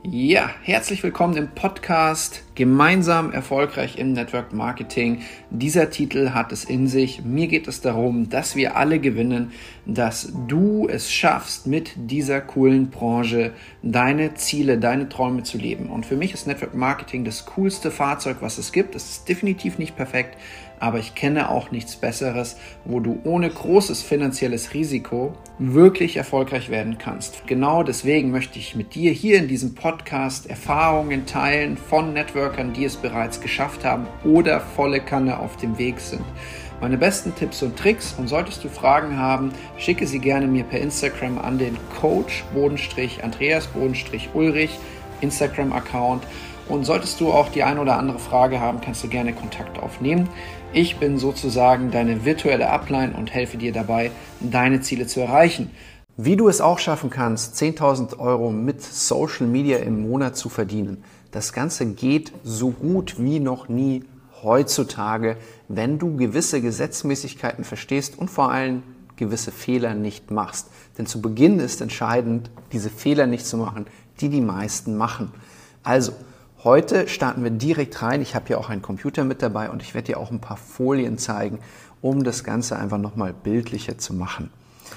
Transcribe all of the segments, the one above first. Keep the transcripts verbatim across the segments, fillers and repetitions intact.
Ja, herzlich willkommen im Podcast Gemeinsam erfolgreich im Network Marketing. Dieser Titel hat es in sich. Mir geht es darum, dass wir alle gewinnen, dass du es schaffst, mit dieser coolen Branche deine Ziele, deine Träume zu leben. Und für mich ist Network Marketing das coolste Fahrzeug, was es gibt. Es ist definitiv nicht perfekt, aber ich kenne auch nichts Besseres, wo du ohne großes finanzielles Risiko wirklich erfolgreich werden kannst. Genau deswegen möchte ich mit dir hier in diesem Podcast Erfahrungen teilen von Networkern, die es bereits geschafft haben oder volle Kanne auf dem Weg sind. Meine besten Tipps und Tricks, und solltest du Fragen haben, schicke sie gerne mir per Instagram an den Coach Andreas Ulrich Instagram-Account. Und solltest du auch die ein oder andere Frage haben, kannst du gerne Kontakt aufnehmen. Ich bin sozusagen deine virtuelle Upline und helfe dir dabei, deine Ziele zu erreichen. Wie du es auch schaffen kannst, zehntausend Euro mit Social Media im Monat zu verdienen. Das Ganze geht so gut wie noch nie heutzutage, wenn du gewisse Gesetzmäßigkeiten verstehst und vor allem gewisse Fehler nicht machst. Denn zu Beginn ist entscheidend, diese Fehler nicht zu machen, die die meisten machen. Also, heute starten wir direkt rein. Ich habe hier auch einen Computer mit dabei und ich werde dir auch ein paar Folien zeigen, um das Ganze einfach nochmal bildlicher zu machen.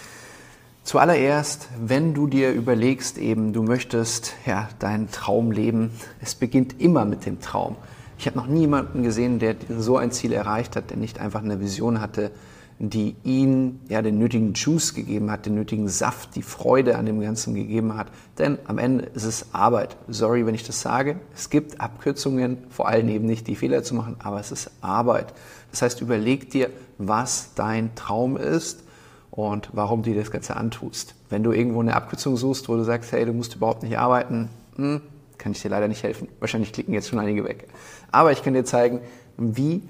Zuallererst, wenn du dir überlegst, eben du möchtest ja, deinen Traum leben, es beginnt immer mit dem Traum. Ich habe noch nie jemanden gesehen, der so ein Ziel erreicht hat, der nicht einfach eine Vision hatte, die ihn ja, den nötigen Juice gegeben hat, den nötigen Saft, die Freude an dem Ganzen gegeben hat. Denn am Ende ist es Arbeit. Sorry, wenn ich das sage. Es gibt Abkürzungen, vor allem eben nicht die Fehler zu machen, aber es ist Arbeit. Das heißt, überleg dir, was dein Traum ist und warum du dir das Ganze antust. Wenn du irgendwo eine Abkürzung suchst, wo du sagst, hey, du musst überhaupt nicht arbeiten, hm, kann ich dir leider nicht helfen. Wahrscheinlich klicken jetzt schon einige weg. Aber ich kann dir zeigen, wie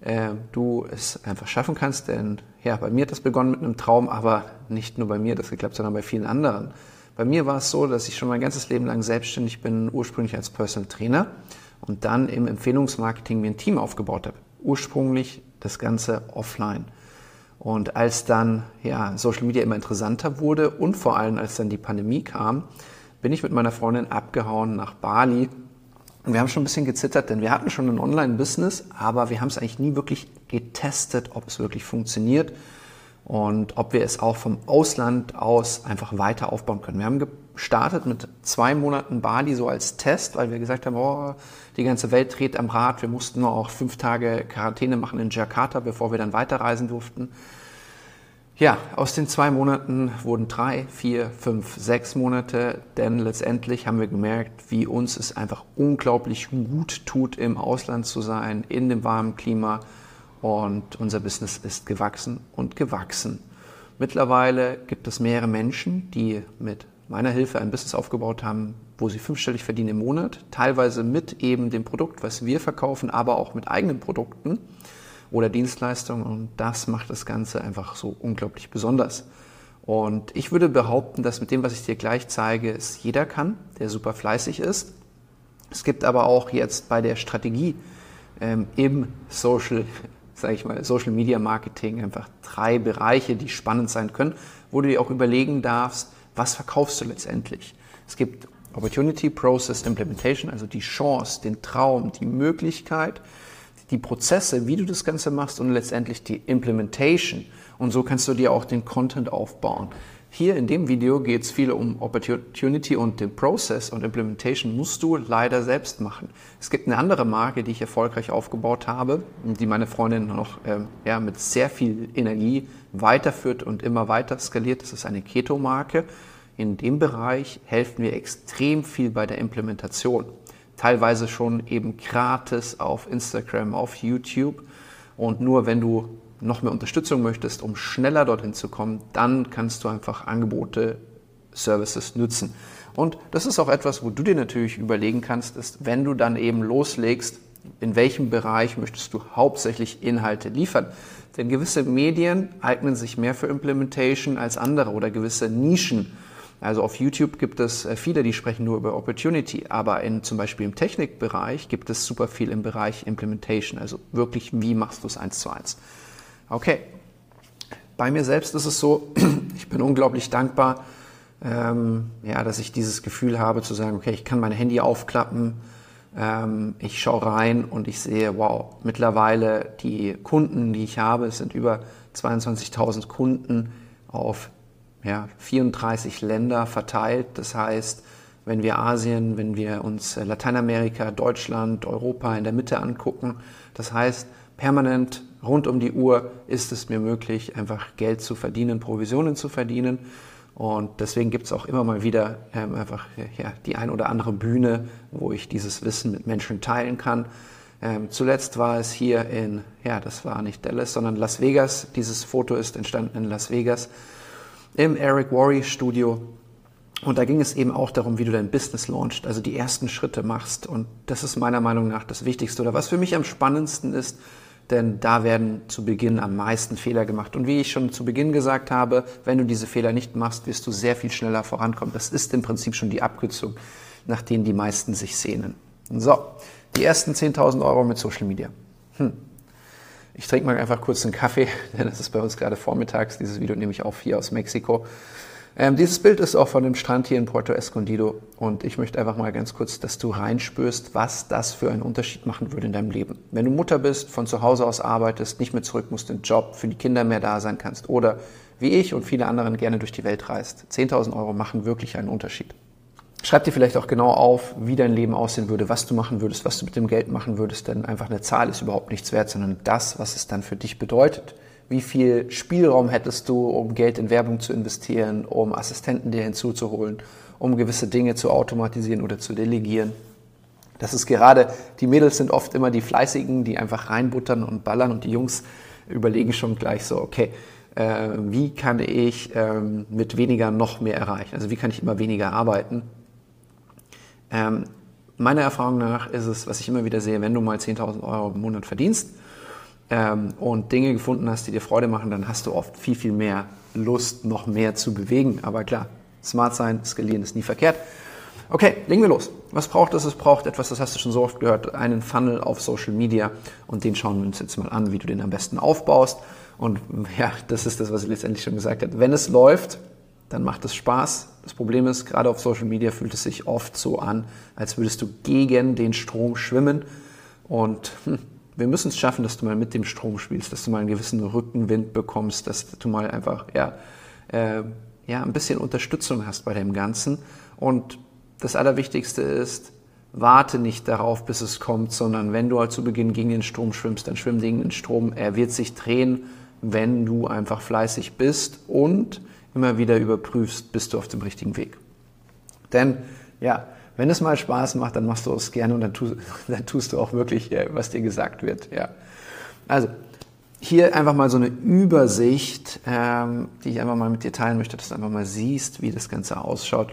du es einfach schaffen kannst, denn ja, bei mir hat das begonnen mit einem Traum, aber nicht nur bei mir das geklappt, sondern bei vielen anderen. Bei mir war es so, dass ich schon mein ganzes Leben lang selbstständig bin, ursprünglich als Personal Trainer und dann im Empfehlungsmarketing mir ein Team aufgebaut habe. Ursprünglich das Ganze offline. Und als dann ja, Social Media immer interessanter wurde und vor allem als dann die Pandemie kam, bin ich mit meiner Freundin abgehauen nach Bali. Und wir haben schon ein bisschen gezittert, denn wir hatten schon ein Online-Business, aber wir haben es eigentlich nie wirklich getestet, ob es wirklich funktioniert und ob wir es auch vom Ausland aus einfach weiter aufbauen können. Wir haben gestartet mit zwei Monaten Bali so als Test, weil wir gesagt haben, oh, die ganze Welt dreht am Rad. Wir mussten nur auch fünf Tage Quarantäne machen in Jakarta, bevor wir dann weiterreisen durften. Ja, aus den zwei Monaten wurden drei, vier, fünf, sechs Monate, denn letztendlich haben wir gemerkt, wie uns es einfach unglaublich gut tut, im Ausland zu sein, in dem warmen Klima, und unser Business ist gewachsen und gewachsen. Mittlerweile gibt es mehrere Menschen, die mit meiner Hilfe ein Business aufgebaut haben, wo sie fünfstellig verdienen im Monat, teilweise mit eben dem Produkt, was wir verkaufen, aber auch mit eigenen Produkten oder Dienstleistungen, und das macht das Ganze einfach so unglaublich besonders. Und ich würde behaupten, dass mit dem, was ich dir gleich zeige, es jeder kann, der super fleißig ist. Es gibt aber auch jetzt bei der Strategie ähm, im Social, sage ich mal, Social Media Marketing einfach drei Bereiche, die spannend sein können, wo du dir auch überlegen darfst, was verkaufst du letztendlich. Es gibt Opportunity, Process, Implementation, also die Chance, den Traum, die Möglichkeit, die Prozesse, wie du das Ganze machst, und letztendlich die Implementation. Und so kannst du dir auch den Content aufbauen. Hier in dem Video geht es viel um Opportunity, und den Process und Implementation musst du leider selbst machen. Es gibt eine andere Marke, die ich erfolgreich aufgebaut habe, die meine Freundin noch ähm, ja, mit sehr viel Energie weiterführt und immer weiter skaliert. Das ist eine Keto-Marke. In dem Bereich helfen wir extrem viel bei der Implementation. Teilweise schon eben gratis auf Instagram, auf YouTube. Und nur wenn du noch mehr Unterstützung möchtest, um schneller dorthin zu kommen, dann kannst du einfach Angebote, Services nutzen. Und das ist auch etwas, wo du dir natürlich überlegen kannst, ist, wenn du dann eben loslegst, in welchem Bereich möchtest du hauptsächlich Inhalte liefern. Denn gewisse Medien eignen sich mehr für Implementation als andere oder gewisse Nischen. Also auf YouTube gibt es viele, die sprechen nur über Opportunity, aber in, zum Beispiel im Technikbereich gibt es super viel im Bereich Implementation, also wirklich, wie machst du es eins zu eins. Okay, bei mir selbst ist es so, ich bin unglaublich dankbar ähm, ja, dass ich dieses Gefühl habe zu sagen, okay, ich kann mein Handy aufklappen, ähm, ich schaue rein und ich sehe, wow, mittlerweile die Kunden, die ich habe, es sind über zweiundzwanzigtausend Kunden auf ja, vierunddreißig Länder verteilt. Das heißt, wenn wir Asien, wenn wir uns Lateinamerika, Deutschland, Europa in der Mitte angucken, das heißt, permanent rund um die Uhr ist es mir möglich, einfach Geld zu verdienen, Provisionen zu verdienen. Und deswegen gibt es auch immer mal wieder ähm, einfach ja, die ein oder andere Bühne, wo ich dieses Wissen mit Menschen teilen kann. Ähm, zuletzt war es hier in, ja, das war nicht Dallas, sondern Las Vegas. Dieses Foto ist entstanden in Las Vegas im Eric Worre Studio. Und da ging es eben auch darum, wie du dein Business launchst, also die ersten Schritte machst. Und das ist meiner Meinung nach das Wichtigste oder was für mich am spannendsten ist, denn da werden zu Beginn am meisten Fehler gemacht. Und wie ich schon zu Beginn gesagt habe, wenn du diese Fehler nicht machst, wirst du sehr viel schneller vorankommen. Das ist im Prinzip schon die Abkürzung, nach denen die meisten sich sehnen. So, die ersten zehntausend Euro mit Social Media. Hm. Ich trinke mal einfach kurz einen Kaffee, denn das ist bei uns gerade vormittags. Dieses Video nehme ich auf hier aus Mexiko. Ähm, dieses Bild ist auch von dem Strand hier in Puerto Escondido und ich möchte einfach mal ganz kurz, dass du reinspürst, was das für einen Unterschied machen würde in deinem Leben. Wenn du Mutter bist, von zu Hause aus arbeitest, nicht mehr zurück musst in den Job, für die Kinder mehr da sein kannst oder wie ich und viele andere gerne durch die Welt reist. zehntausend Euro machen wirklich einen Unterschied. Schreib dir vielleicht auch genau auf, wie dein Leben aussehen würde, was du machen würdest, was du mit dem Geld machen würdest, denn einfach eine Zahl ist überhaupt nichts wert, sondern das, was es dann für dich bedeutet. Wie viel Spielraum hättest du, um Geld in Werbung zu investieren, um Assistenten dir hinzuzuholen, um gewisse Dinge zu automatisieren oder zu delegieren? Das ist gerade, die Mädels sind oft immer die Fleißigen, die einfach reinbuttern und ballern und die Jungs überlegen schon gleich so, okay, äh, wie kann ich äh, mit weniger noch mehr erreichen? Also wie kann ich immer weniger arbeiten? Ähm, meiner Erfahrung nach ist es, was ich immer wieder sehe, wenn du mal zehntausend Euro im Monat verdienst, Ähm, und Dinge gefunden hast, die dir Freude machen, dann hast du oft viel, viel mehr Lust, noch mehr zu bewegen. Aber klar, smart sein, skalieren ist nie verkehrt. Okay, legen wir los. Was braucht es? Es braucht etwas, das hast du schon so oft gehört, einen Funnel auf Social Media und den schauen wir uns jetzt mal an, wie du den am besten aufbaust. Und ja, das ist das, was ich letztendlich schon gesagt habe. Wenn es läuft, dann macht es Spaß. Das Problem ist, gerade auf Social Media fühlt es sich oft so an, als würdest du gegen den Strom schwimmen und hm, wir müssen es schaffen, dass du mal mit dem Strom spielst, dass du mal einen gewissen Rückenwind bekommst, dass du mal einfach ja, äh, ja, ein bisschen Unterstützung hast bei dem Ganzen. Und das Allerwichtigste ist, warte nicht darauf, bis es kommt, sondern wenn du halt zu Beginn gegen den Strom schwimmst, dann schwimm gegen den Strom. Er wird sich drehen, wenn du einfach fleißig bist und immer wieder überprüfst, bist du auf dem richtigen Weg. Denn ja, wenn es mal Spaß macht, dann machst du es gerne und dann tust, dann tust du auch wirklich, was dir gesagt wird. Ja. Also hier einfach mal so eine Übersicht, ähm, die ich einfach mal mit dir teilen möchte, dass du einfach mal siehst, wie das Ganze ausschaut.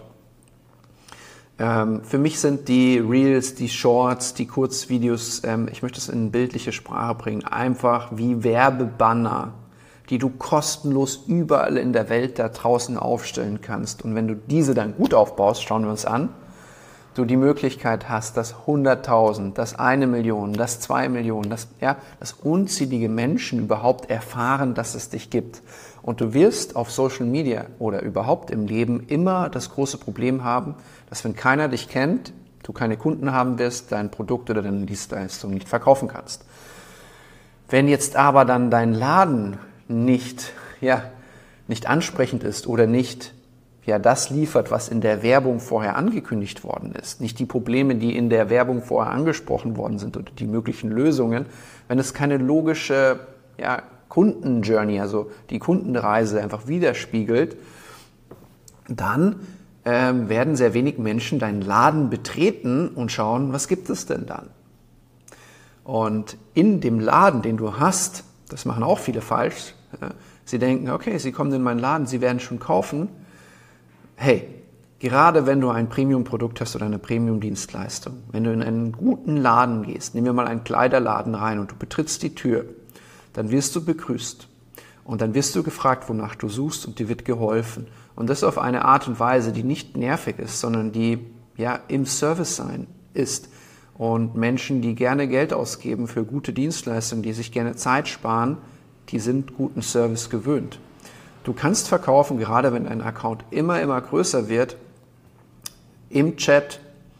Ähm, für mich sind die Reels, die Shorts, die Kurzvideos, ähm, ich möchte es in bildliche Sprache bringen, einfach wie Werbebanner, die du kostenlos überall in der Welt da draußen aufstellen kannst. Und wenn du diese dann gut aufbaust, schauen wir uns an, du die Möglichkeit hast, dass hunderttausend, dass eine Million, dass zwei Millionen, dass, ja, dass unzählige Menschen überhaupt erfahren, dass es dich gibt. Und du wirst auf Social Media oder überhaupt im Leben immer das große Problem haben, dass wenn keiner dich kennt, du keine Kunden haben wirst, dein Produkt oder deine Dienstleistung nicht verkaufen kannst. Wenn jetzt aber dann dein Laden nicht, ja, nicht ansprechend ist oder nicht ja das liefert, was in der Werbung vorher angekündigt worden ist, nicht die Probleme, die in der Werbung vorher angesprochen worden sind oder die möglichen Lösungen, wenn es keine logische ja, Kundenjourney, also die Kundenreise einfach widerspiegelt, dann ähm, werden sehr wenig Menschen deinen Laden betreten und schauen, was gibt es denn dann? Und in dem Laden, den du hast, das machen auch viele falsch, äh, sie denken, okay, sie kommen in meinen Laden, sie werden schon kaufen. Hey, gerade wenn du ein Premium-Produkt hast oder eine Premium-Dienstleistung, wenn du in einen guten Laden gehst, nehmen wir mal einen Kleiderladen rein und du betrittst die Tür, dann wirst du begrüßt und dann wirst du gefragt, wonach du suchst und dir wird geholfen. Und das auf eine Art und Weise, die nicht nervig ist, sondern die ja im Service sein ist. Und Menschen, die gerne Geld ausgeben für gute Dienstleistungen, die sich gerne Zeit sparen, die sind guten Service gewöhnt. Du kannst verkaufen, gerade wenn dein Account immer, immer größer wird, im Chat,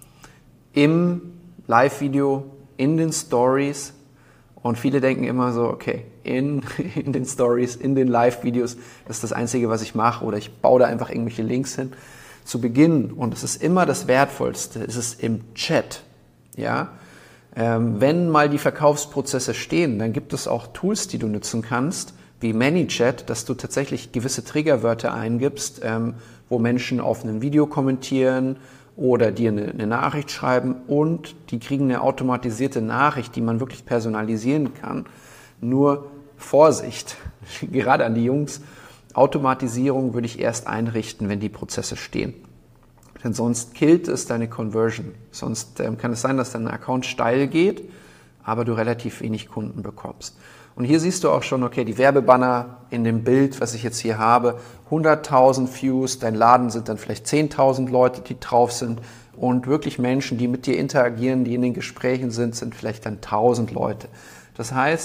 im Live-Video, in den Stories. Und viele denken immer so, okay, in, in den Stories, in den Live-Videos, das ist das Einzige, was ich mache, oder ich baue da einfach irgendwelche Links hin. Zu Beginn, und es ist immer das Wertvollste, ist es im Chat. Ja? Ähm, wenn mal die Verkaufsprozesse stehen, dann gibt es auch Tools, die du nutzen kannst, wie ManyChat, dass du tatsächlich gewisse Triggerwörter eingibst, ähm, wo Menschen auf einem Video kommentieren oder dir eine, eine Nachricht schreiben, und die kriegen eine automatisierte Nachricht, die man wirklich personalisieren kann. Nur Vorsicht, gerade an die Jungs, Automatisierung würde ich erst einrichten, wenn die Prozesse stehen. Denn sonst killt es deine Conversion. Sonst ähm, kann es sein, dass dein Account steil geht, aber du relativ wenig Kunden bekommst. Und hier siehst du auch schon, okay, die Werbebanner in dem Bild, was ich jetzt hier habe, hunderttausend Views, dein Laden sind dann vielleicht zehntausend Leute, die drauf sind, und wirklich Menschen, die mit dir interagieren, die in den Gesprächen sind, sind vielleicht dann tausend Leute. Das heißt,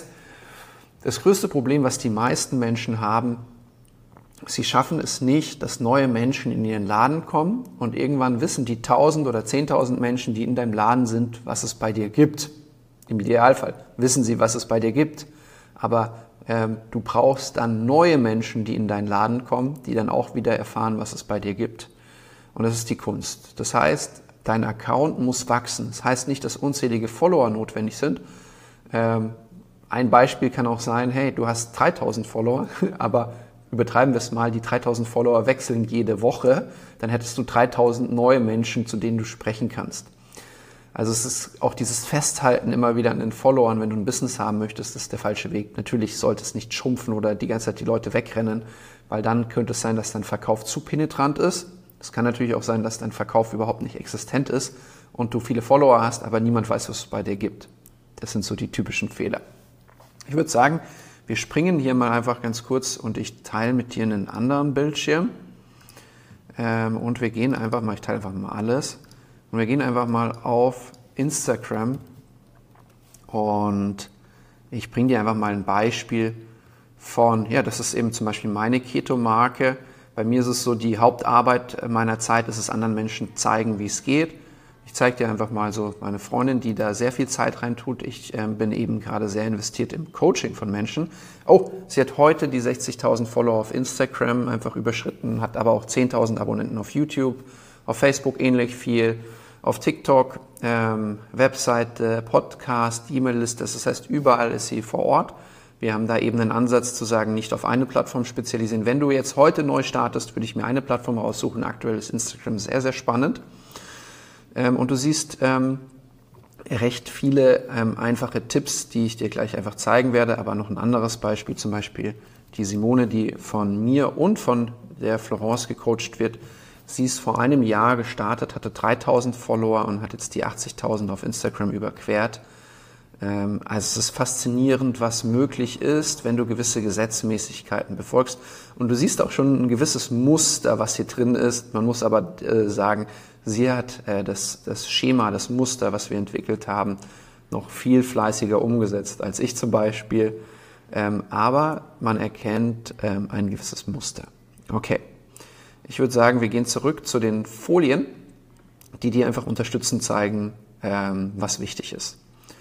das größte Problem, was die meisten Menschen haben, sie schaffen es nicht, dass neue Menschen in ihren Laden kommen, und irgendwann wissen die tausend oder zehntausend Menschen, die in deinem Laden sind, was es bei dir gibt. Im Idealfall wissen sie, was es bei dir gibt. Aber ähm, du brauchst dann neue Menschen, die in deinen Laden kommen, die dann auch wieder erfahren, was es bei dir gibt. Und das ist die Kunst. Das heißt, dein Account muss wachsen. Das heißt nicht, dass unzählige Follower notwendig sind. Ähm, ein Beispiel kann auch sein, hey, du hast dreitausend Follower, aber übertreiben wir es mal, die dreitausend Follower wechseln jede Woche, dann hättest du dreitausend neue Menschen, zu denen du sprechen kannst. Also es ist auch dieses Festhalten immer wieder an den Followern, wenn du ein Business haben möchtest, ist der falsche Weg. Natürlich sollte es nicht schrumpfen oder die ganze Zeit die Leute wegrennen, weil dann könnte es sein, dass dein Verkauf zu penetrant ist. Es kann natürlich auch sein, dass dein Verkauf überhaupt nicht existent ist und du viele Follower hast, aber niemand weiß, was es bei dir gibt. Das sind so die typischen Fehler. Ich würde sagen, wir springen hier mal einfach ganz kurz und ich teile mit dir einen anderen Bildschirm. Ähm, und wir gehen einfach mal, ich teile einfach mal alles. Und wir gehen einfach mal auf Instagram und ich bringe dir einfach mal ein Beispiel von, ja, das ist eben zum Beispiel meine Keto-Marke. Bei mir ist es so, die Hauptarbeit meiner Zeit ist es, anderen Menschen zeigen, wie es geht. Ich zeige dir einfach mal so meine Freundin, die da sehr viel Zeit reintut. Ich äh, bin eben gerade sehr investiert im Coaching von Menschen. Oh, sie hat heute die sechzigtausend Follower auf Instagram einfach überschritten, hat aber auch zehntausend Abonnenten auf YouTube, auf Facebook ähnlich viel, auf TikTok, ähm, Webseite, Podcast, E-Mail-Liste. Das heißt, überall ist sie vor Ort. Wir haben da eben einen Ansatz zu sagen, nicht auf eine Plattform spezialisieren. Wenn du jetzt heute neu startest, würde ich mir eine Plattform raussuchen. Aktuell ist Instagram sehr, sehr spannend. Ähm, und du siehst ähm, recht viele ähm, einfache Tipps, die ich dir gleich einfach zeigen werde. Aber noch ein anderes Beispiel, zum Beispiel die Simone, die von mir und von der Florence gecoacht wird. Sie ist vor einem Jahr gestartet, hatte dreitausend Follower und hat jetzt die achtzigtausend auf Instagram überquert. Also es ist faszinierend, was möglich ist, wenn du gewisse Gesetzmäßigkeiten befolgst. Und du siehst auch schon ein gewisses Muster, was hier drin ist. Man muss aber äh, sagen, sie hat äh, das, das Schema, das Muster, was wir entwickelt haben, noch viel fleißiger umgesetzt als ich zum Beispiel. Ähm, aber man erkennt ähm, ein gewisses Muster. Okay. Ich würde sagen, wir gehen zurück zu den Folien, die dir einfach unterstützend zeigen, ähm, was wichtig ist.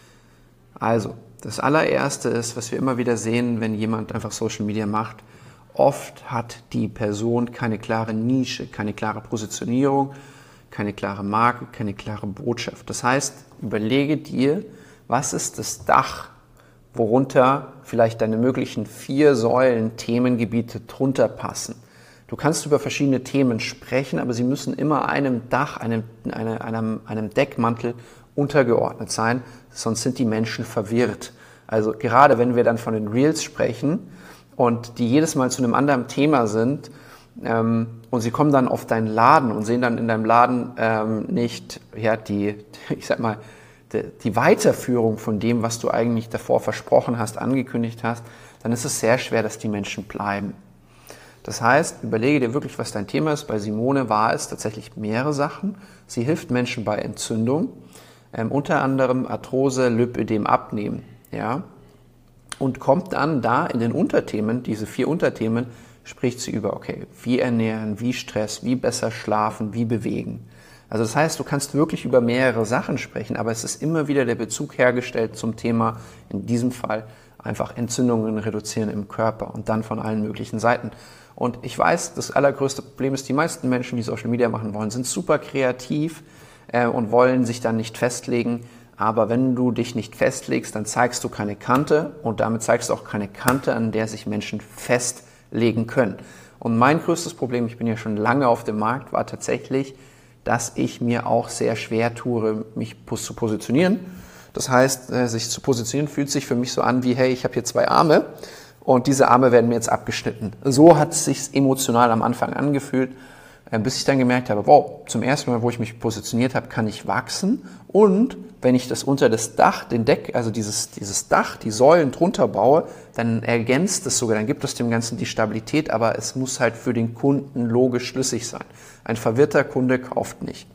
Also, das allererste ist, was wir immer wieder sehen, wenn jemand einfach Social Media macht, oft hat die Person keine klare Nische, keine klare Positionierung, keine klare Marke, keine klare Botschaft. Das heißt, überlege dir, was ist das Dach, worunter vielleicht deine möglichen vier Säulen, Themengebiete drunter passen. Du kannst über verschiedene Themen sprechen, aber sie müssen immer einem Dach, einem, einem, einem, einem Deckmantel untergeordnet sein, sonst sind die Menschen verwirrt. Also gerade wenn wir dann von den Reels sprechen und die jedes Mal zu einem anderen Thema sind ähm, und sie kommen dann auf deinen Laden und sehen dann in deinem Laden ähm, nicht ja, die, ich sag mal, die, die Weiterführung von dem, was du eigentlich davor versprochen hast, angekündigt hast, dann ist es sehr schwer, dass die Menschen bleiben. Das heißt, überlege dir wirklich, was dein Thema ist. Bei Simone war es tatsächlich mehrere Sachen. Sie hilft Menschen bei Entzündung, ähm, unter anderem Arthrose, Lipödem, Abnehmen. Ja? Und kommt dann da in den Unterthemen, diese vier Unterthemen, spricht sie über, okay, wie ernähren, wie Stress, wie besser schlafen, wie bewegen. Also das heißt, du kannst wirklich über mehrere Sachen sprechen, aber es ist immer wieder der Bezug hergestellt zum Thema, in diesem Fall einfach Entzündungen reduzieren im Körper und dann von allen möglichen Seiten. Und ich weiß, das allergrößte Problem ist, die meisten Menschen, die Social Media machen wollen, sind super kreativ äh, und wollen sich dann nicht festlegen. Aber wenn du dich nicht festlegst, dann zeigst du keine Kante und damit zeigst du auch keine Kante, an der sich Menschen festlegen können. Und mein größtes Problem, ich bin ja schon lange auf dem Markt, war tatsächlich, dass ich mir auch sehr schwer tue, mich zu positionieren. Das heißt, sich zu positionieren fühlt sich für mich so an wie, hey, ich habe hier zwei Arme und diese Arme werden mir jetzt abgeschnitten. So hat es sich emotional am Anfang angefühlt, bis ich dann gemerkt habe, wow, zum ersten Mal, wo ich mich positioniert habe, kann ich wachsen. Und wenn ich das unter das Dach, den Deck, also dieses, dieses Dach, die Säulen drunter baue, dann ergänzt es sogar, dann gibt es dem Ganzen die Stabilität, aber es muss halt für den Kunden logisch schlüssig sein. Ein verwirrter Kunde kauft nicht.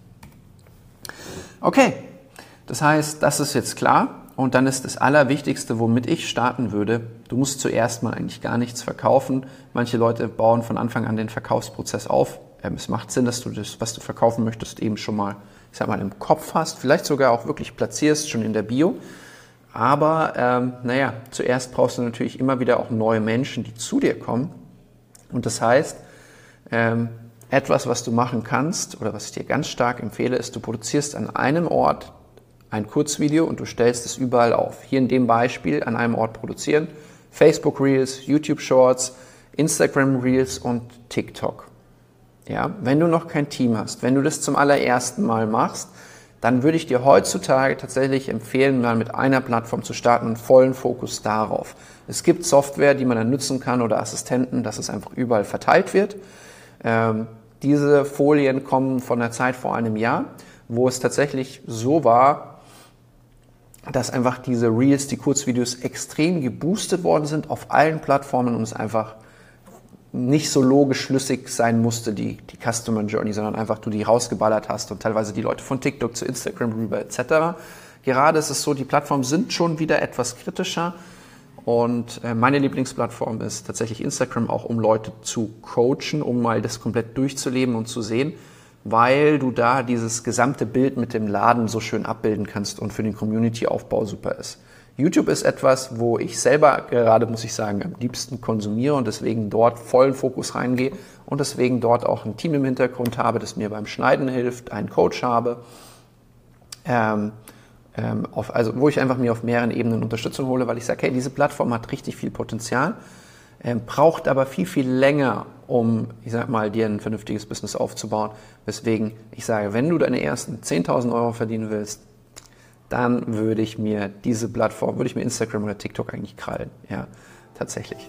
Okay, das heißt, das ist jetzt klar. Und dann ist das Allerwichtigste, womit ich starten würde, du musst zuerst mal eigentlich gar nichts verkaufen. Manche Leute bauen von Anfang an den Verkaufsprozess auf. Es macht Sinn, dass du das, was du verkaufen möchtest, eben schon mal, ich sag mal, im Kopf hast, vielleicht sogar auch wirklich platzierst, schon in der Bio. Aber ähm, naja, zuerst brauchst du natürlich immer wieder auch neue Menschen, die zu dir kommen. Und das heißt, ähm, etwas, was du machen kannst oder was ich dir ganz stark empfehle, ist, du produzierst an einem Ort ein Kurzvideo und du stellst es überall auf. Hier in dem Beispiel an einem Ort produzieren, Facebook Reels, YouTube Shorts, Instagram Reels und TikTok. Ja, wenn du noch kein Team hast, wenn du das zum allerersten Mal machst, dann würde ich dir heutzutage tatsächlich empfehlen, mal mit einer Plattform zu starten und vollen Fokus darauf. Es gibt Software, die man dann nutzen kann oder Assistenten, dass es einfach überall verteilt wird. Ähm, diese Folien kommen von der Zeit vor einem Jahr, wo es tatsächlich so war, dass einfach diese Reels, die Kurzvideos extrem geboostet worden sind auf allen Plattformen und es einfach nicht so logisch schlüssig sein musste, die, die Customer Journey, sondern einfach du die rausgeballert hast und teilweise die Leute von TikTok zu Instagram rüber et cetera. Gerade ist es so, die Plattformen sind schon wieder etwas kritischer und meine Lieblingsplattform ist tatsächlich Instagram, auch um Leute zu coachen, um mal das komplett durchzuleben und zu sehen, weil du da dieses gesamte Bild mit dem Laden so schön abbilden kannst und für den Community-Aufbau super ist. YouTube ist etwas, wo ich selber gerade, muss ich sagen, am liebsten konsumiere und deswegen dort vollen Fokus reingehe und deswegen dort auch ein Team im Hintergrund habe, das mir beim Schneiden hilft, einen Coach habe, ähm, ähm, auf, also wo ich einfach mir auf mehreren Ebenen Unterstützung hole, weil ich sage, hey, diese Plattform hat richtig viel Potenzial, ähm, braucht aber viel, viel länger, um, ich sag mal, dir ein vernünftiges Business aufzubauen. Weswegen ich sage, wenn du deine ersten zehntausend Euro verdienen willst, dann würde ich mir diese Plattform, würde ich mir Instagram oder TikTok eigentlich krallen. Ja, tatsächlich.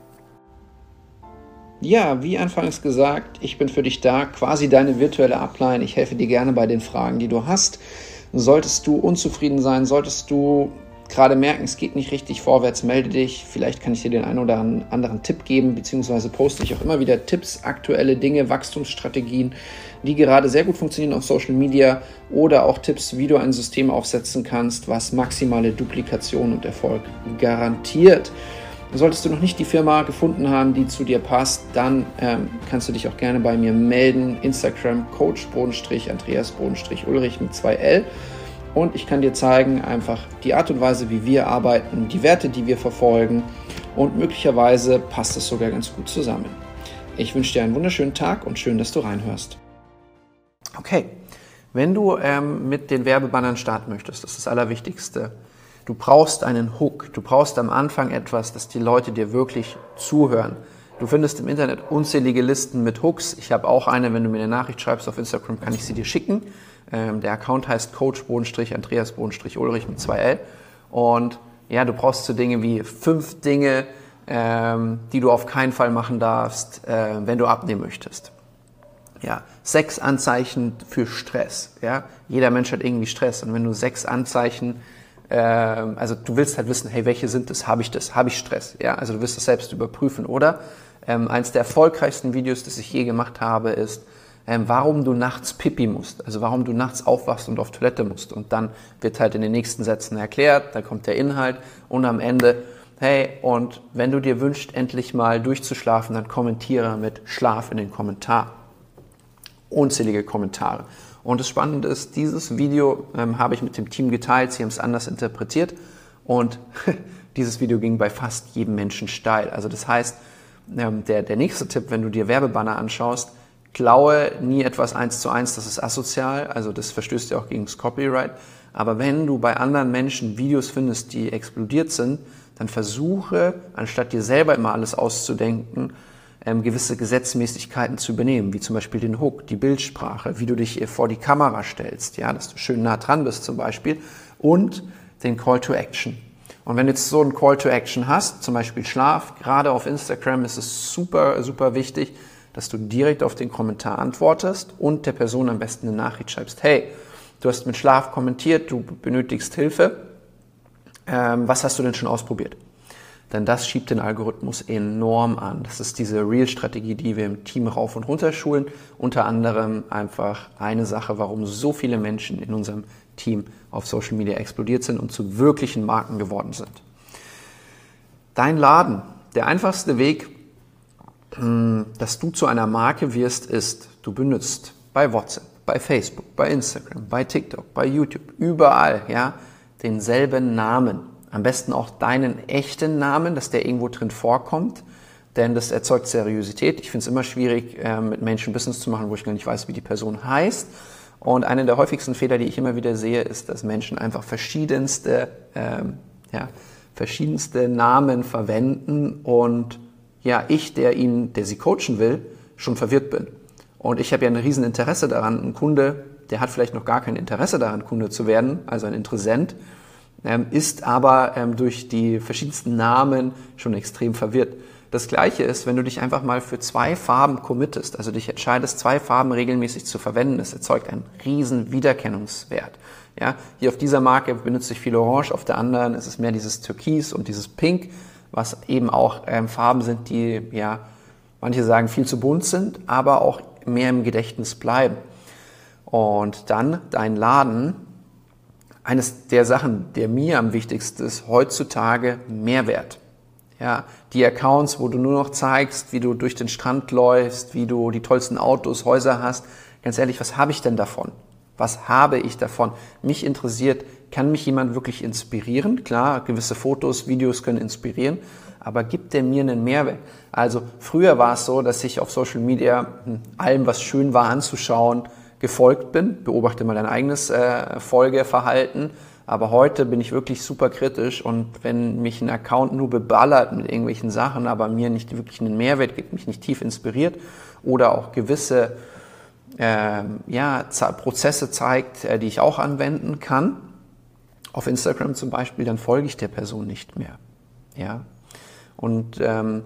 Ja, wie anfangs gesagt, ich bin für dich da, quasi deine virtuelle Upline. Ich helfe dir gerne bei den Fragen, die du hast. Solltest du unzufrieden sein, solltest du gerade merken, es geht nicht richtig vorwärts, melde dich. Vielleicht kann ich dir den einen oder anderen Tipp geben, beziehungsweise poste ich auch immer wieder Tipps, aktuelle Dinge, Wachstumsstrategien, die gerade sehr gut funktionieren auf Social Media oder auch Tipps, wie du ein System aufsetzen kannst, was maximale Duplikation und Erfolg garantiert. Solltest du noch nicht die Firma gefunden haben, die zu dir passt, dann ähm, kannst du dich auch gerne bei mir melden. Instagram Coach Andreas Ulrich mit zwei L. Und ich kann dir zeigen, einfach die Art und Weise, wie wir arbeiten, die Werte, die wir verfolgen und möglicherweise passt es sogar ganz gut zusammen. Ich wünsche dir einen wunderschönen Tag und schön, dass du reinhörst. Okay, wenn du ähm, mit den Werbebannern starten möchtest, das ist das Allerwichtigste. Du brauchst einen Hook, du brauchst am Anfang etwas, dass die Leute dir wirklich zuhören. Du findest im Internet unzählige Listen mit Hooks. Ich habe auch eine, wenn du mir eine Nachricht schreibst auf Instagram, kann ich sie dir schicken. Ähm, der Account heißt Coach Andreas Ulrich mit zwei L. Und ja, du brauchst so Dinge wie fünf Dinge, ähm, die du auf keinen Fall machen darfst, äh, wenn du abnehmen möchtest. Ja, sechs Anzeichen für Stress. Ja, jeder Mensch hat irgendwie Stress. Und wenn du sechs Anzeichen, äh, also du willst halt wissen, hey, welche sind das? Habe ich das? Habe ich Stress? Ja, also du wirst das selbst überprüfen. Oder ähm, eins der erfolgreichsten Videos, das ich je gemacht habe, ist, ähm, warum du nachts Pipi musst. Also warum du nachts aufwachst und auf Toilette musst. Und dann wird halt in den nächsten Sätzen erklärt, da kommt der Inhalt und am Ende hey, und wenn du dir wünschst, endlich mal durchzuschlafen, dann kommentiere mit Schlaf in den Kommentar. Unzählige Kommentare. Und das Spannende ist, dieses Video ähm, habe ich mit dem Team geteilt, sie haben es anders interpretiert und dieses Video ging bei fast jedem Menschen steil. Also das heißt, ähm, der, der nächste Tipp, wenn du dir Werbebanner anschaust, klaue nie etwas eins zu eins, das ist asozial, also das verstößt ja auch gegen das Copyright. Aber wenn du bei anderen Menschen Videos findest, die explodiert sind, dann versuche, anstatt dir selber immer alles auszudenken, ähm, gewisse Gesetzmäßigkeiten zu übernehmen, wie zum Beispiel den Hook, die Bildsprache, wie du dich vor die Kamera stellst, ja, dass du schön nah dran bist zum Beispiel, und den Call to Action. Und wenn du jetzt so einen Call to Action hast, zum Beispiel Schlaf, gerade auf Instagram ist es super, super wichtig, dass du direkt auf den Kommentar antwortest und der Person am besten eine Nachricht schreibst, hey, du hast mit Schlaf kommentiert, du benötigst Hilfe, ähm, was hast du denn schon ausprobiert? Denn das schiebt den Algorithmus enorm an. Das ist diese Real-Strategie, die wir im Team rauf und runter schulen. Unter anderem einfach eine Sache, warum so viele Menschen in unserem Team auf Social Media explodiert sind und zu wirklichen Marken geworden sind. Dein Laden, der einfachste Weg, dass du zu einer Marke wirst, ist, du benutzt bei WhatsApp, bei Facebook, bei Instagram, bei TikTok, bei YouTube, überall, ja, denselben Namen. Am besten auch deinen echten Namen, dass der irgendwo drin vorkommt, denn das erzeugt Seriosität. Ich finde es immer schwierig, mit Menschen Business zu machen, wo ich gar nicht weiß, wie die Person heißt. Und einer der häufigsten Fehler, die ich immer wieder sehe, ist, dass Menschen einfach verschiedenste, ähm, ja, verschiedenste Namen verwenden und ja, ich, der ihn, der sie coachen will, schon verwirrt bin. Und ich habe ja ein riesen Interesse daran. Ein Kunde, der hat vielleicht noch gar kein Interesse daran, Kunde zu werden, also ein Interessent, ähm, ist aber ähm, durch die verschiedensten Namen schon extrem verwirrt. Das Gleiche ist, wenn du dich einfach mal für zwei Farben committest, also dich entscheidest, zwei Farben regelmäßig zu verwenden, das erzeugt einen riesen Wiedererkennungswert. Ja, hier auf dieser Marke benutze ich viel Orange, auf der anderen ist es mehr dieses Türkis und dieses Pink, was eben auch ähm, Farben sind, die, ja, manche sagen viel zu bunt sind, aber auch mehr im Gedächtnis bleiben. Und dann dein Laden, eines der Sachen, der mir am wichtigsten ist, heutzutage Mehrwert. Ja, die Accounts, wo du nur noch zeigst, wie du durch den Strand läufst, wie du die tollsten Autos, Häuser hast. Ganz ehrlich, was habe ich denn davon? Was habe ich davon? Mich interessiert, kann mich jemand wirklich inspirieren? Klar, gewisse Fotos, Videos können inspirieren, aber gibt der mir einen Mehrwert? Also früher war es so, dass ich auf Social Media allem, was schön war anzuschauen, gefolgt bin. Beobachte mal dein eigenes äh, Folgeverhalten. Aber heute bin ich wirklich super kritisch und wenn mich ein Account nur beballert mit irgendwelchen Sachen, aber mir nicht wirklich einen Mehrwert gibt, mich nicht tief inspiriert oder auch gewisse äh, ja, Prozesse zeigt, äh, die ich auch anwenden kann, auf Instagram zum Beispiel, dann folge ich der Person nicht mehr. Ja? Und ähm,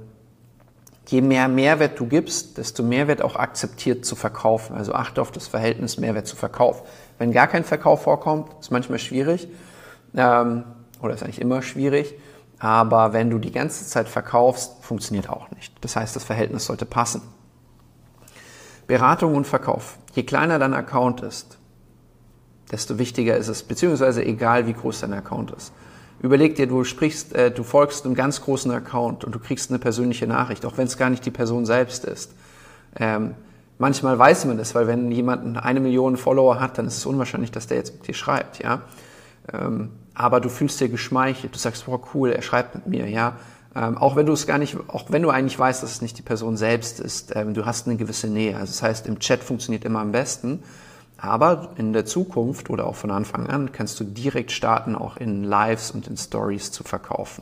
je mehr Mehrwert du gibst, desto mehr wird auch akzeptiert zu verkaufen. Also achte auf das Verhältnis Mehrwert zu Verkauf. Wenn gar kein Verkauf vorkommt, ist manchmal schwierig, ähm, oder ist eigentlich immer schwierig, aber wenn du die ganze Zeit verkaufst, funktioniert auch nicht. Das heißt, das Verhältnis sollte passen. Beratung und Verkauf. Je kleiner dein Account ist, desto wichtiger ist es, beziehungsweise egal wie groß dein Account ist. Überleg dir, du sprichst, äh, du folgst einem ganz großen Account und du kriegst eine persönliche Nachricht, auch wenn es gar nicht die Person selbst ist. Ähm, manchmal weiß man das, weil wenn jemand eine Million Follower hat, dann ist es unwahrscheinlich, dass der jetzt mit dir schreibt, ja. Ähm, aber du fühlst dir geschmeichelt, du sagst, wow, cool, er schreibt mit mir, ja. Ähm, auch wenn du es gar nicht, auch wenn du eigentlich weißt, dass es nicht die Person selbst ist, ähm, du hast eine gewisse Nähe. Also das heißt, im Chat funktioniert immer am besten. Aber in der Zukunft oder auch von Anfang an kannst du direkt starten, auch in Lives und in Stories zu verkaufen.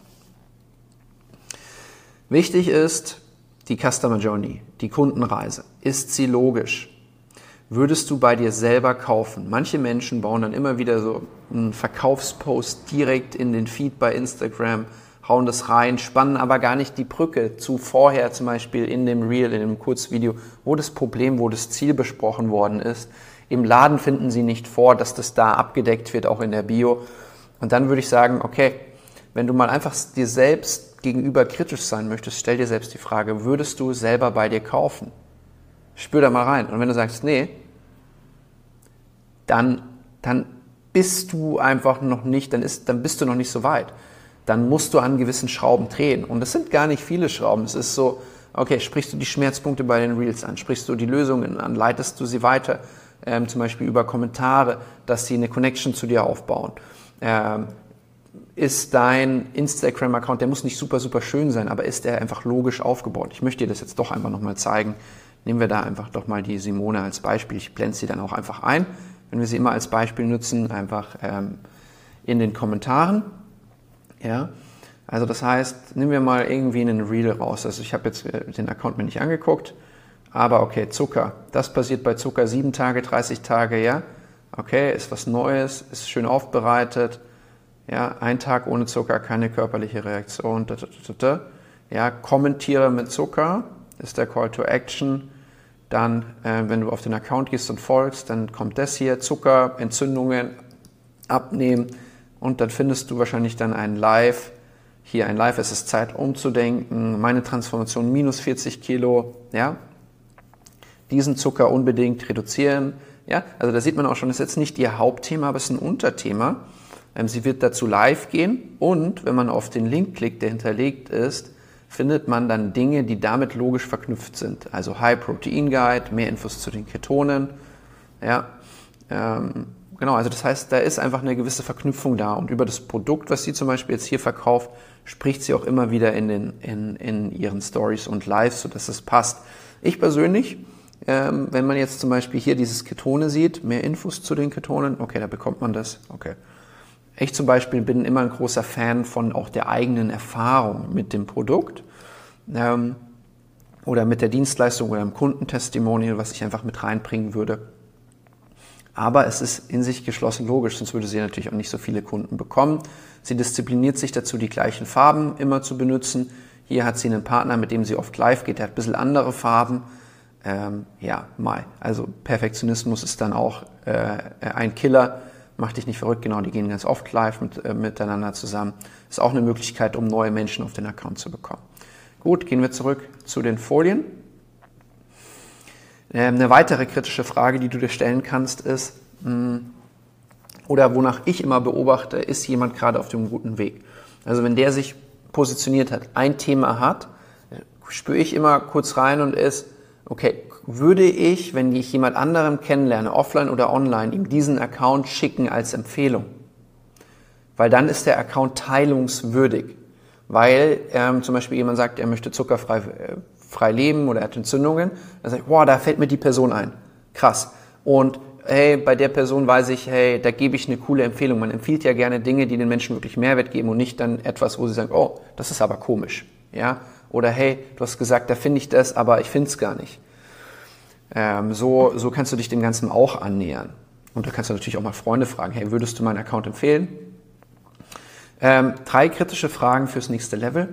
Wichtig ist die Customer Journey, die Kundenreise. Ist sie logisch? Würdest du bei dir selber kaufen? Manche Menschen bauen dann immer wieder so einen Verkaufspost direkt in den Feed bei Instagram, hauen das rein, spannen aber gar nicht die Brücke zu vorher, zum Beispiel in dem Reel, in dem Kurzvideo, wo das Problem, wo das Ziel besprochen worden ist. Im Laden finden sie nicht vor, dass das da abgedeckt wird, auch in der Bio. Und dann würde ich sagen, okay, wenn du mal einfach dir selbst gegenüber kritisch sein möchtest, stell dir selbst die Frage, würdest du selber bei dir kaufen? Spür da mal rein. Und wenn du sagst, nee, dann, dann bist du einfach noch nicht, dann, ist, dann bist du noch nicht so weit. dann musst du an gewissen Schrauben drehen. Und das sind gar nicht viele Schrauben. Es ist so, okay, sprichst du die Schmerzpunkte bei den Reels an, sprichst du die Lösungen an, leitest du sie weiter, ähm, zum Beispiel über Kommentare, dass sie eine Connection zu dir aufbauen. Ähm, ist dein Instagram-Account, der muss nicht super, super schön sein, aber ist der einfach logisch aufgebaut? Ich möchte dir das jetzt doch einfach nochmal zeigen. Nehmen wir da einfach doch mal die Simone als Beispiel. Ich blende sie dann auch einfach ein, wenn wir sie immer als Beispiel nutzen, einfach ähm, in den Kommentaren. Ja, also das heißt, nehmen wir mal irgendwie einen Reel raus. Also ich habe jetzt den Account mir nicht angeguckt, aber okay, Zucker. Das passiert bei Zucker sieben Tage, dreißig Tage, ja. Okay, ist was Neues, ist schön aufbereitet. Ja, ein Tag ohne Zucker, keine körperliche Reaktion. Da, da, da, da. Ja, kommentiere mit Zucker, ist der Call to Action. Dann, äh, wenn du auf den Account gehst und folgst, dann kommt das hier, Zucker, Entzündungen, abnehmen. Und dann findest du wahrscheinlich dann ein Live. Hier ein Live, es ist Zeit umzudenken. Meine Transformation minus vierzig Kilo. Ja, diesen Zucker unbedingt reduzieren. Ja, also da sieht man auch schon, das ist jetzt nicht ihr Hauptthema, aber es ist ein Unterthema. Ähm, sie wird dazu live gehen und wenn man auf den Link klickt, der hinterlegt ist, findet man dann Dinge, die damit logisch verknüpft sind. Also High Protein Guide, mehr Infos zu den Ketonen. Ja, ähm, Genau, also das heißt, da ist einfach eine gewisse Verknüpfung da und über das Produkt, was sie zum Beispiel jetzt hier verkauft, spricht sie auch immer wieder in, den, in, in ihren Stories und Lives, sodass es passt. Ich persönlich, ähm, wenn man jetzt zum Beispiel hier dieses Ketone sieht, mehr Infos zu den Ketonen, okay, da bekommt man das, okay. Ich zum Beispiel bin immer ein großer Fan von auch der eigenen Erfahrung mit dem Produkt ähm, oder mit der Dienstleistung oder einem Kundentestimonial, was ich einfach mit reinbringen würde. Aber es ist in sich geschlossen logisch, sonst würde sie natürlich auch nicht so viele Kunden bekommen. Sie diszipliniert sich dazu, die gleichen Farben immer zu benutzen. Hier hat sie einen Partner, mit dem sie oft live geht, der hat ein bisschen andere Farben. Ähm, ja, mal. Also Perfektionismus ist dann auch äh, ein Killer. Mach dich nicht verrückt, genau, die gehen ganz oft live mit, äh, miteinander zusammen. Ist auch eine Möglichkeit, um neue Menschen auf den Account zu bekommen. Gut, gehen wir zurück zu den Folien. Eine weitere kritische Frage, die du dir stellen kannst, ist, oder wonach ich immer beobachte, ist jemand gerade auf dem guten Weg? Also wenn der sich positioniert hat, ein Thema hat, spüre ich immer kurz rein und ist, okay, würde ich, wenn ich jemand anderem kennenlerne, offline oder online, ihm diesen Account schicken als Empfehlung? Weil dann ist der Account teilungswürdig. Weil ähm, zum Beispiel jemand sagt, er möchte zuckerfrei äh, frei leben oder er hat Entzündungen, dann sage ich, wow, da fällt mir die Person ein. Krass. Und hey, bei der Person weiß ich, hey, da gebe ich eine coole Empfehlung. Man empfiehlt ja gerne Dinge, die den Menschen wirklich Mehrwert geben und nicht dann etwas, wo sie sagen, oh, das ist aber komisch. Ja? Oder hey, du hast gesagt, da finde ich das, aber ich finde es gar nicht. Ähm, so, so kannst du dich dem Ganzen auch annähern. Und da kannst du natürlich auch mal Freunde fragen, hey, würdest du meinen Account empfehlen? Ähm, drei kritische Fragen fürs nächste Level,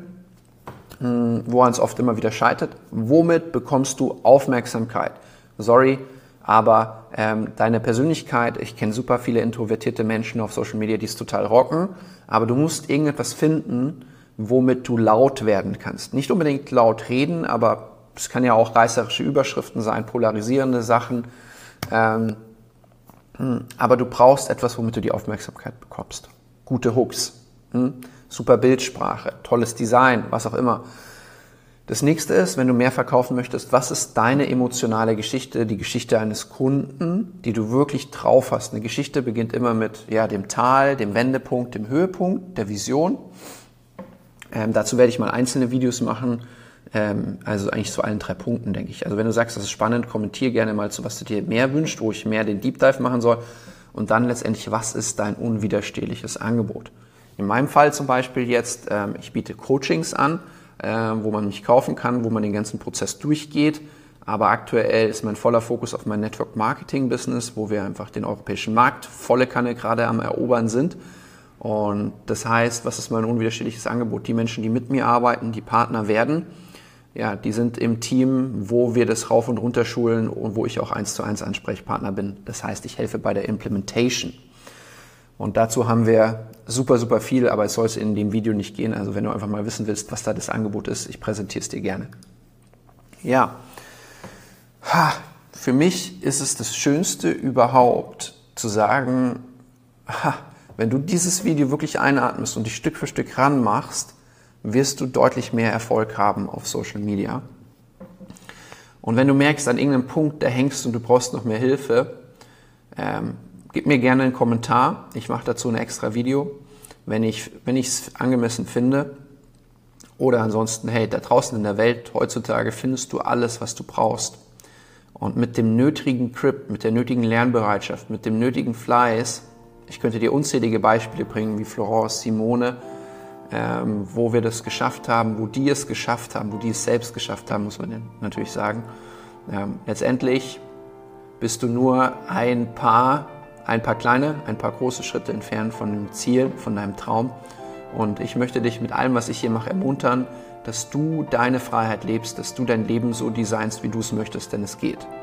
woran es oft immer wieder scheitert. Womit bekommst du Aufmerksamkeit? Sorry, aber ähm, deine Persönlichkeit, ich kenne super viele introvertierte Menschen auf Social Media, die es total rocken, aber du musst irgendetwas finden, womit du laut werden kannst. Nicht unbedingt laut reden, aber es kann ja auch reißerische Überschriften sein, polarisierende Sachen. Ähm, aber du brauchst etwas, womit du die Aufmerksamkeit bekommst. Gute Hooks. Hm? Super Bildsprache, tolles Design, was auch immer. Das nächste ist, wenn du mehr verkaufen möchtest, was ist deine emotionale Geschichte, die Geschichte eines Kunden, die du wirklich drauf hast. Eine Geschichte beginnt immer mit ja, dem Tal, dem Wendepunkt, dem Höhepunkt, der Vision. Ähm, dazu werde ich mal einzelne Videos machen, ähm, also eigentlich zu allen drei Punkten, denke ich. Also wenn du sagst, das ist spannend, kommentiere gerne mal zu, was du dir mehr wünschst, wo ich mehr den Deep Dive machen soll. Und dann letztendlich, was ist dein unwiderstehliches Angebot? In meinem Fall zum Beispiel jetzt, ähm, ich biete Coachings an, äh, wo man mich kaufen kann, wo man den ganzen Prozess durchgeht. Aber aktuell ist mein voller Fokus auf mein Network Marketing Business, wo wir einfach den europäischen Markt volle Kanne gerade am Erobern sind. Und das heißt, was ist mein unwiderstehliches Angebot? Die Menschen, die mit mir arbeiten, die Partner werden, ja, die sind im Team, wo wir das rauf und runter schulen und wo ich auch eins zu eins Ansprechpartner bin. Das heißt, ich helfe bei der Implementation. Und dazu haben wir super, super viel, aber es soll es in dem Video nicht gehen. Also wenn du einfach mal wissen willst, was da das Angebot ist, ich präsentiere es dir gerne. Ja, für mich ist es das Schönste überhaupt zu sagen, Wenn du dieses Video wirklich einatmest und dich Stück für Stück ranmachst, wirst du deutlich mehr Erfolg haben auf Social Media. Und wenn du merkst, an irgendeinem Punkt, da hängst und du brauchst noch mehr Hilfe, ähm, gib mir gerne einen Kommentar. Ich mache dazu ein extra Video, wenn ich wenn ich es angemessen finde. Oder ansonsten, hey, da draußen in der Welt, heutzutage findest du alles, was du brauchst. Und mit dem nötigen Grip, mit der nötigen Lernbereitschaft, mit dem nötigen Fleiß, ich könnte dir unzählige Beispiele bringen, wie Florence, Simone, ähm, wo wir das geschafft haben, wo die es geschafft haben, wo die es selbst geschafft haben, muss man natürlich sagen. Ähm, letztendlich bist du nur ein paar, ein paar kleine, ein paar große Schritte entfernt von dem Ziel, von deinem Traum. Und ich möchte dich mit allem, was ich hier mache, ermuntern, dass du deine Freiheit lebst, dass du dein Leben so designst, wie du es möchtest, denn es geht.